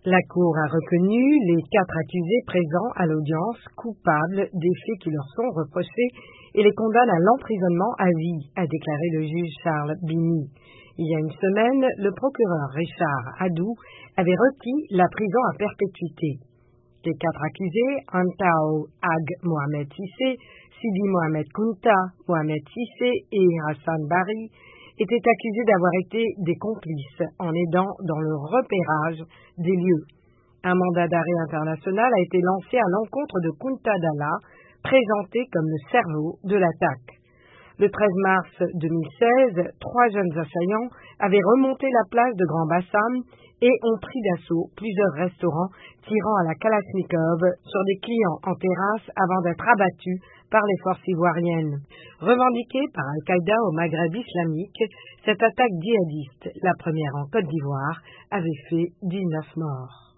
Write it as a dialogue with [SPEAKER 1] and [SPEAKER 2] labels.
[SPEAKER 1] La Cour a reconnu les 4 accusés présents à l'audience coupables des faits qui leur sont reprochés et les condamne à l'emprisonnement à vie, a déclaré le juge Charles Bini. Il y a une semaine, le procureur Richard Hadou avait requis la prison à perpétuité. Les 4 accusés, Antao Ag Mohamed Sissé, Sidi Mohamed Kunta, Mohamed Sissé et Hassan Bari, étaient accusés d'avoir été des complices en aidant dans le repérage des lieux. Un mandat d'arrêt international a été lancé à l'encontre de Kunta Dalla, présenté comme le cerveau de l'attaque. Le 13 mars 2016, 3 jeunes assaillants avaient remonté la place de Grand Bassam et ont pris d'assaut plusieurs restaurants, tirant à la Kalachnikov sur des clients en terrasse avant d'être abattus par les forces ivoiriennes. Revendiquée par Al-Qaïda au Maghreb islamique, cette attaque djihadiste, la première en Côte d'Ivoire, avait fait 19 morts.